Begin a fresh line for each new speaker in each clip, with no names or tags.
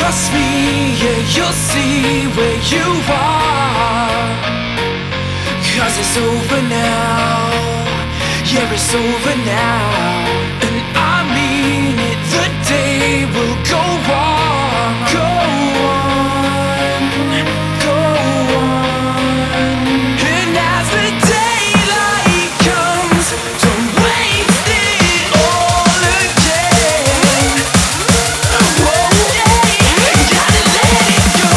Trust me, yeah, you'll see where you are. 'Cause it's over now. Yeah, it's over now. And I mean it, the day will go on. Go on, go on. And as the daylight comes, don't waste it all again. Whoa, yeah, gotta let it go.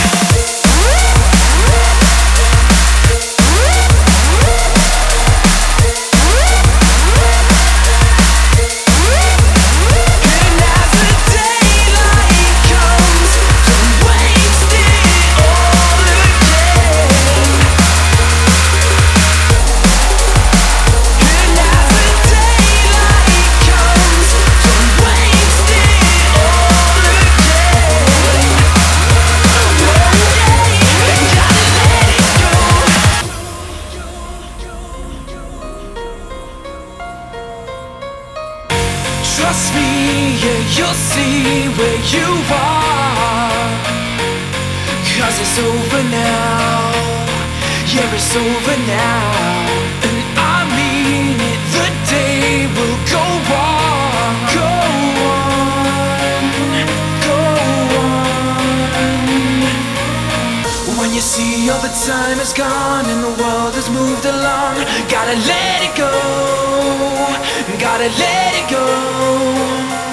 And as the daylight comes, don't waste it all again. And as the daylight comes, don't waste it all again. Whoa, yeah, gotta let it go. Trust me, yeah, you'll see where you are. 'Cause it's over now. Yeah, it's over now. And I mean it, the day will go on. Go on, go on. When you see all the time is gone and the world has moved along, gotta let it go. Gotta let it go.